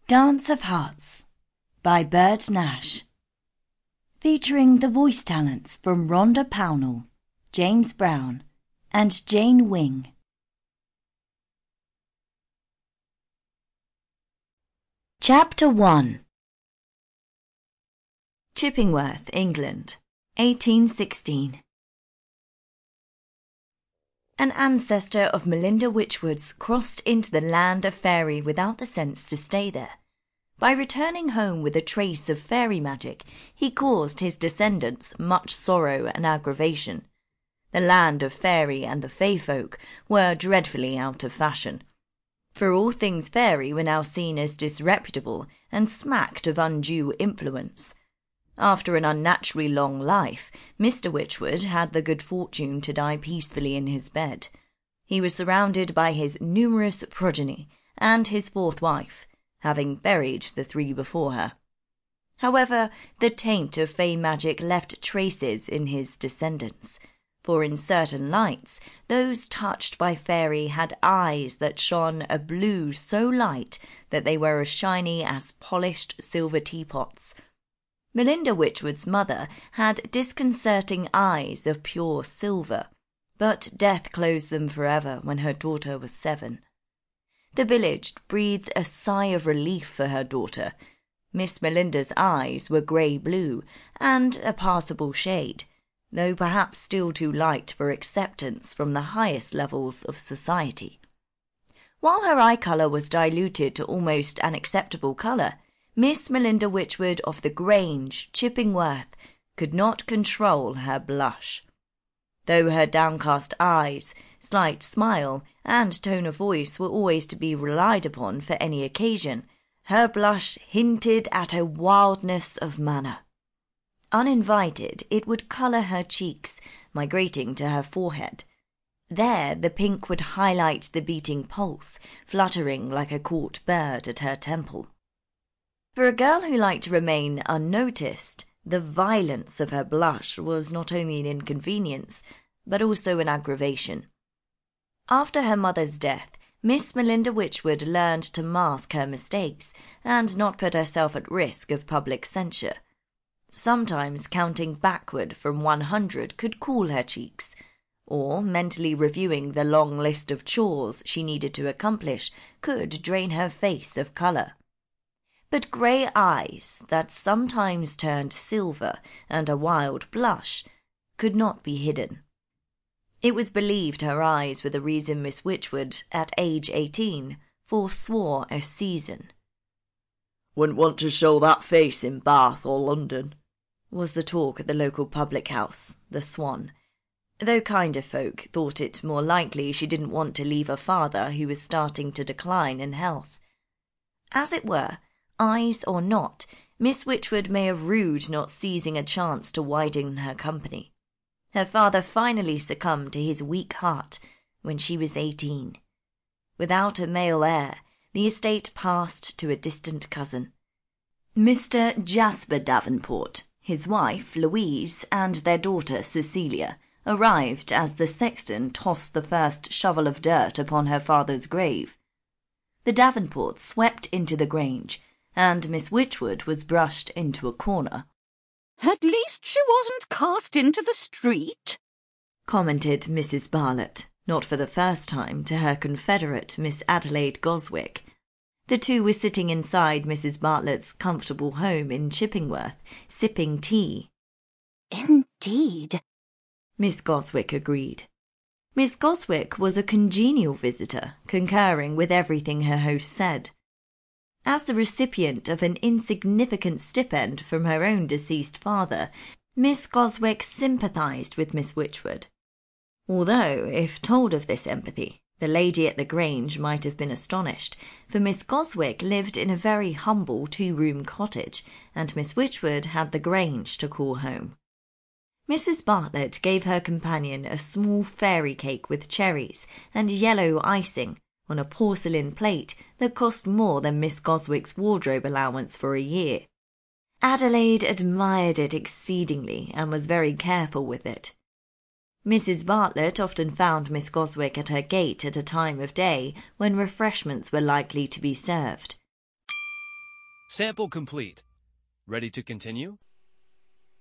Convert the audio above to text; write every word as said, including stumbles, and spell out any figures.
Dance of Hearts by Bert Nash, featuring the voice talents from Rhonda Pownall, James Brown, and Jane Wing. Chapter one. Chippingworth, England, eighteen sixteen. An ancestor of Melinda Witchwood's crossed into the land of fairy without the sense to stay there. By returning home with a trace of fairy magic, he caused his descendants much sorrow and aggravation. The land of fairy and the fey folk were dreadfully out of fashion, for all things fairy were now seen as disreputable and smacked of undue influence. After an unnaturally long life, Mister Witchwood had the good fortune to die peacefully in his bed. He was surrounded by his numerous progeny and his fourth wife, having buried the three before her. However, the taint of fey magic left traces in his descendants, for in certain lights, those touched by fairy had eyes that shone a blue so light that they were as shiny as polished silver teapots. Melinda Witchwood's mother had disconcerting eyes of pure silver, but death closed them forever when her daughter was seven. The village breathed a sigh of relief for her daughter. Miss Melinda's eyes were grey-blue and a passable shade, though perhaps still too light for acceptance from the highest levels of society. While her eye colour was diluted to almost an acceptable colour, Miss Melinda Witchwood of the Grange, Chippingworth, could not control her blush. Though her downcast eyes, slight smile, and tone of voice were always to be relied upon for any occasion, her blush hinted at a wildness of manner. Uninvited, it would colour her cheeks, migrating to her forehead. There the pink would highlight the beating pulse, fluttering like a caught bird at her temple. For a girl who liked to remain unnoticed, the violence of her blush was not only an inconvenience, but also an aggravation. After her mother's death, Miss Melinda Witchwood learned to mask her mistakes and not put herself at risk of public censure. Sometimes counting backward from one hundred could cool her cheeks, or mentally reviewing the long list of chores she needed to accomplish could drain her face of colour. But grey eyes that sometimes turned silver and a wild blush could not be hidden. It was believed her eyes were the reason Miss Witchwood, at age eighteen, forswore a season. "Wouldn't want to show that face in Bath or London," was the talk at the local public house, the Swan, though kinder folk thought it more likely she didn't want to leave a father who was starting to decline in health. As it were, eyes or not, Miss Witchwood may have rued not seizing a chance to widen her company. Her father finally succumbed to his weak heart when she was eighteen. Without a male heir, the estate passed to a distant cousin. Mister Jasper Davenport, his wife Louise, and their daughter Cecilia arrived as the sexton tossed the first shovel of dirt upon her father's grave. The Davenports swept into the Grange, and Miss Witchwood was brushed into a corner. "At least she wasn't cast into the street," commented Missus Bartlett, not for the first time, to her confederate Miss Adelaide Goswick. The two were sitting inside Missus Bartlett's comfortable home in Chippingworth, sipping tea. "Indeed," Miss Goswick agreed. Miss Goswick was a congenial visitor, concurring with everything her host said. As the recipient of an insignificant stipend from her own deceased father, Miss Goswick sympathised with Miss Witchwood. Although, if told of this empathy, the lady at the Grange might have been astonished, for Miss Goswick lived in a very humble two-room cottage, and Miss Witchwood had the Grange to call home. Missus Bartlett gave her companion a small fairy cake with cherries and yellow icing, on a porcelain plate that cost more than Miss Goswick's wardrobe allowance for a year. Adelaide admired it exceedingly and was very careful with it. Missus Bartlett often found Miss Goswick at her gate at a time of day when refreshments were likely to be served. Sample complete. Ready to continue?